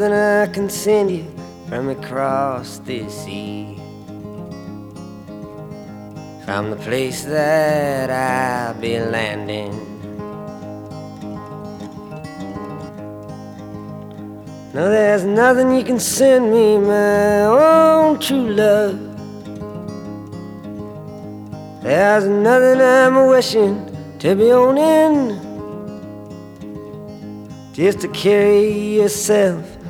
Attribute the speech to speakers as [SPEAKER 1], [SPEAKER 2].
[SPEAKER 1] Then I can send you from across this sea, from the place that I'll be landing. No, there's nothing you can send me, my own true love. There's nothing I'm wishing to be owning, just to carry yourself